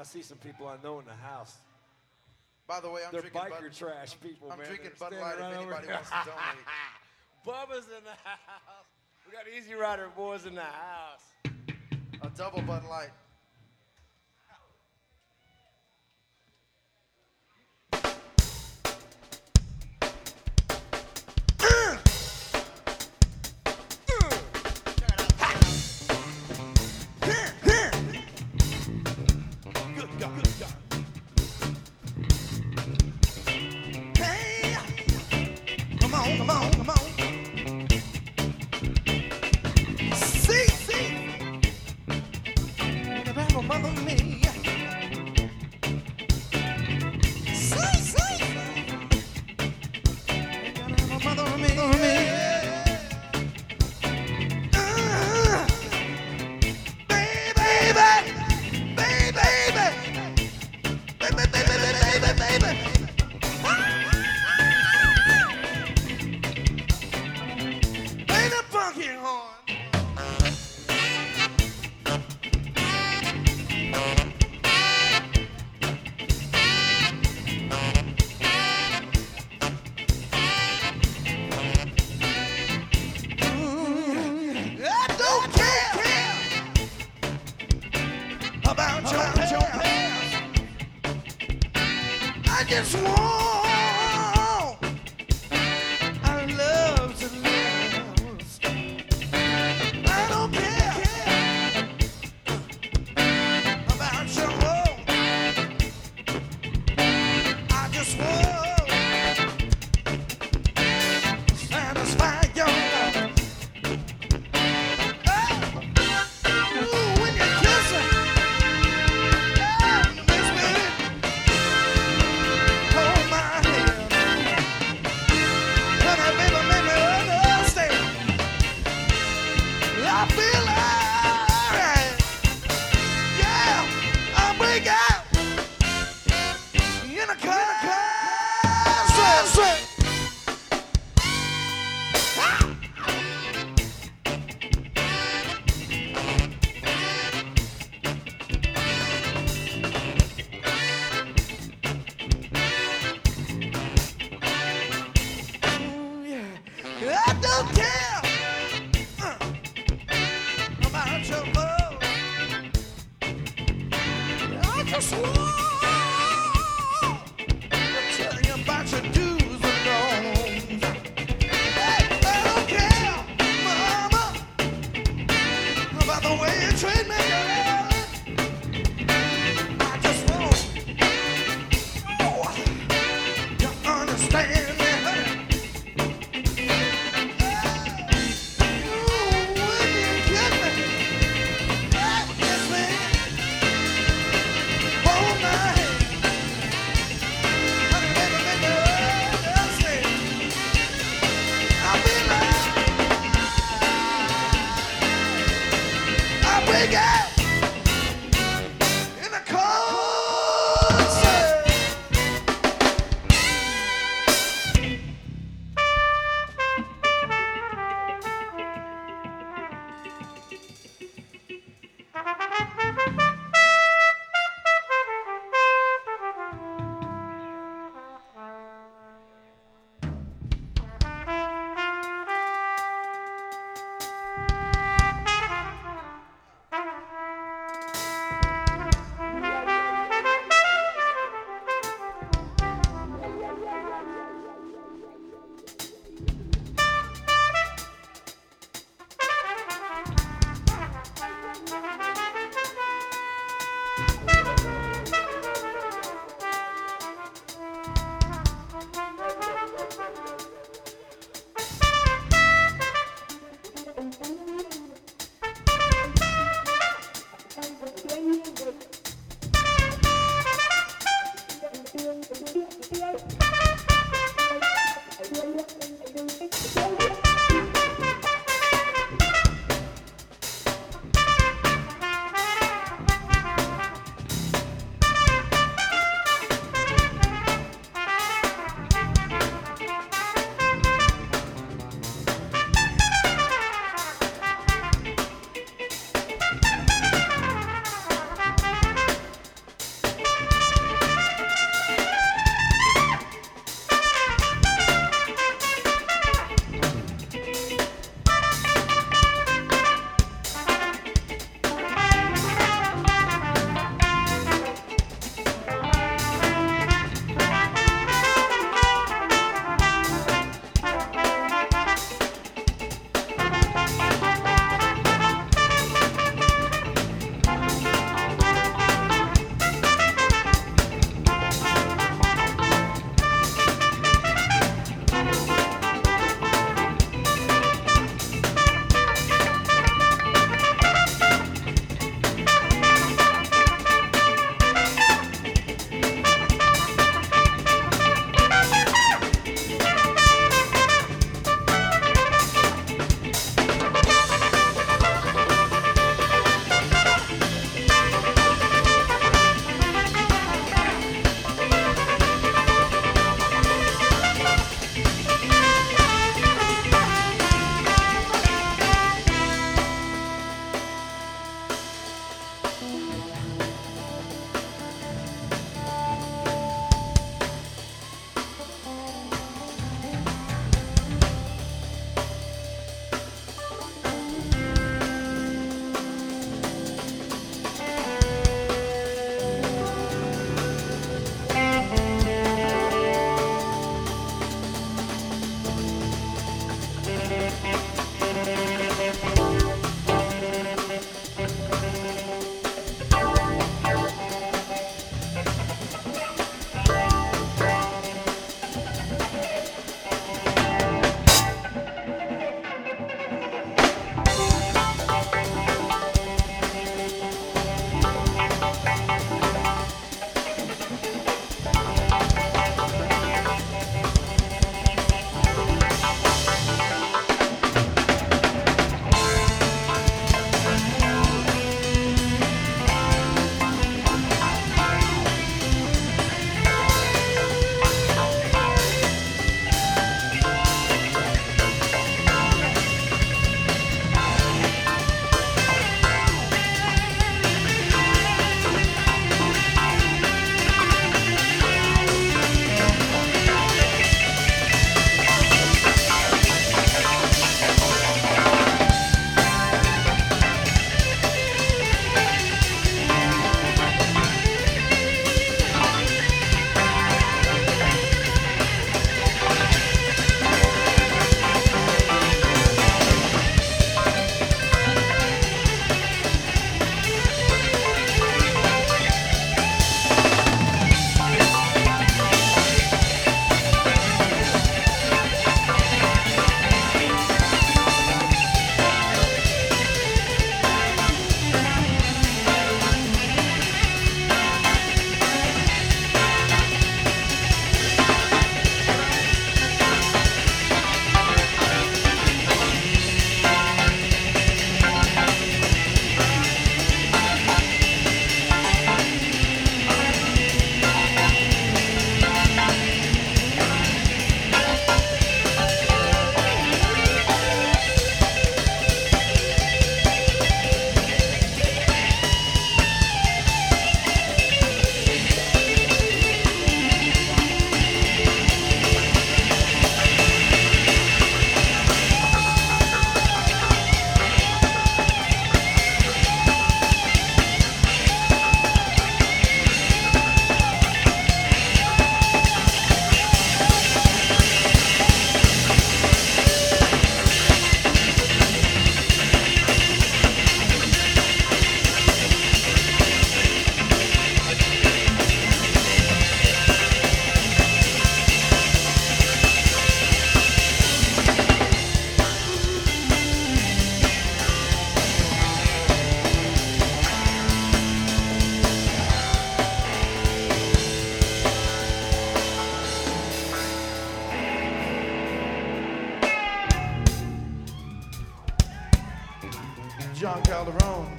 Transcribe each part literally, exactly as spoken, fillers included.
I see some people I know in the house. By the way, I'm They're drinking biker Bud, trash people, I'm man. drinking They're Bud standing Light if around over anybody here. wants to donate. Bubba's in the house. We got Easy Rider boys in the house. A double Bud Light. Hold my John Calderon.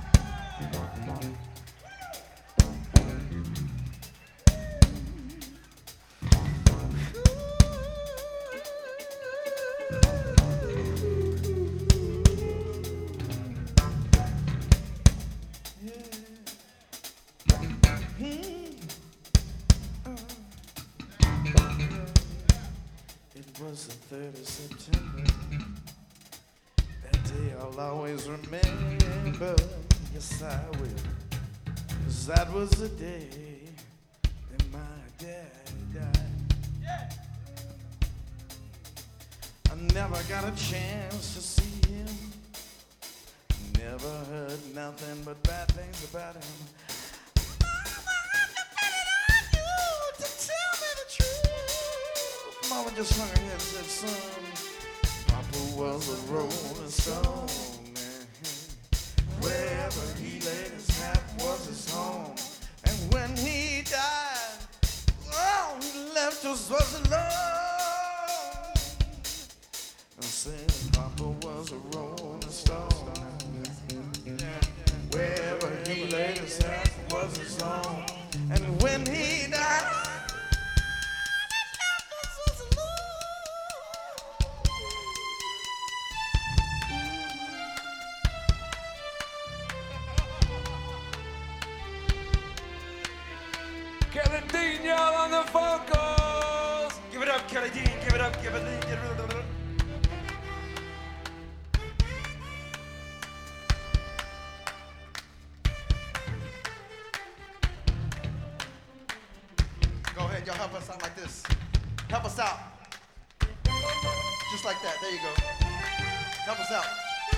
It was the third of September. That day I'll always remember. Yes, I will. 'Cause that was the day that my dad died. Yeah. I never got a chance to see him. Never heard nothing but bad things about him. Mama just hung her head and said, son, Papa was a rolling stone. Wherever he laid his hat was his home. And when he died, oh, he left us was alone. I said, Papa was a rolling stone. Wherever he laid his hat was his home. And when he died, Kelly Dean, y'all on the vocals. give it up, Kelly Dean, give it up, give it up, give it up. Go ahead, y'all help us out like this. Help us out. Just like that, there you go. Help us out.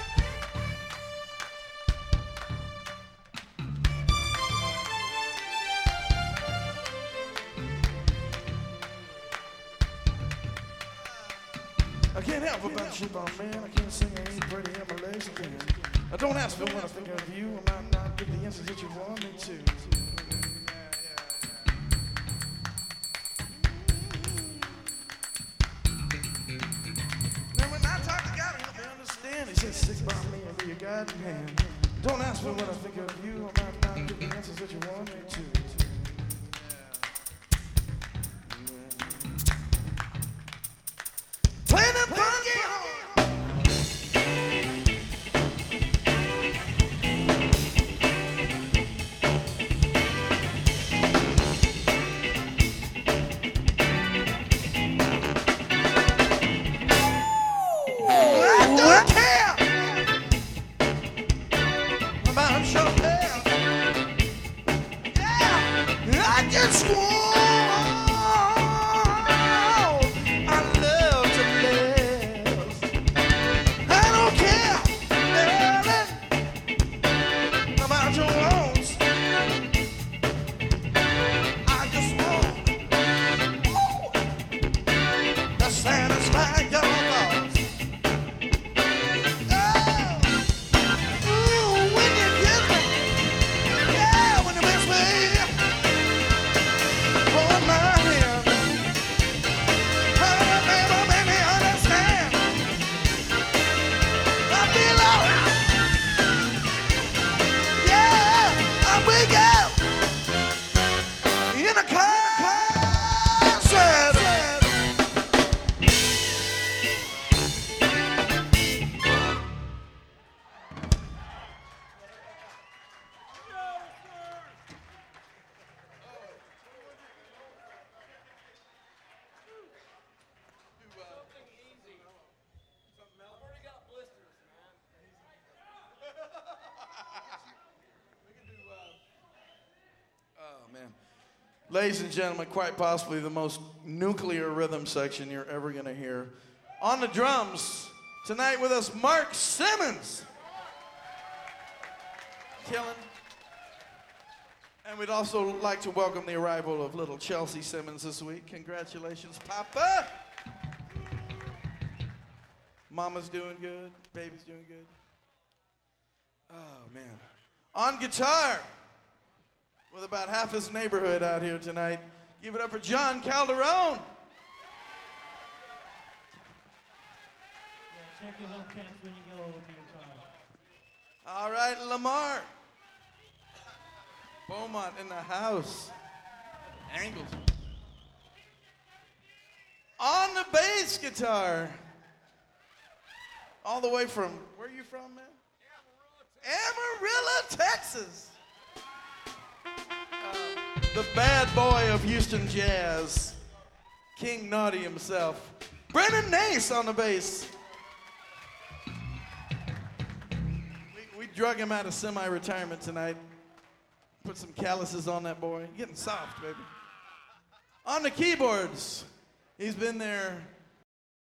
I can't help about shit on man. I can't sing, I ain't pretty, I'm a lazy man. Now don't ask me when I think of you. I might not give the answers that you want me to. Now when I talk to God, help me understand. He said, stick by me and be your guiding hand. Don't ask me when I think of you. I might not give the answers that you want me to. Play the funky horn. I don't care about your hair. Yeah, I just want. Ladies and gentlemen, quite possibly the most nuclear rhythm section you're ever going to hear. On the drums, tonight with us, Mark Simmons. Killing. And we'd also like to welcome the arrival of little Chelsea Simmons this week. Congratulations, Papa. Mama's doing good. Baby's doing good. Oh, man. On guitar, with about half his neighborhood out here tonight. Give it up for John Calderon. Yeah, check your little pants when you go over to your car. All right, Lamar. Beaumont in the house. Angles. On the bass guitar. All the way from, where are you from, man? Amarillo, Texas. Uh, the bad boy of Houston Jazz. King Naughty himself. Brennan Nace on the bass. We, we drug him out of semi-retirement tonight. Put some calluses on that boy. Getting soft, baby. On the keyboards, he's been there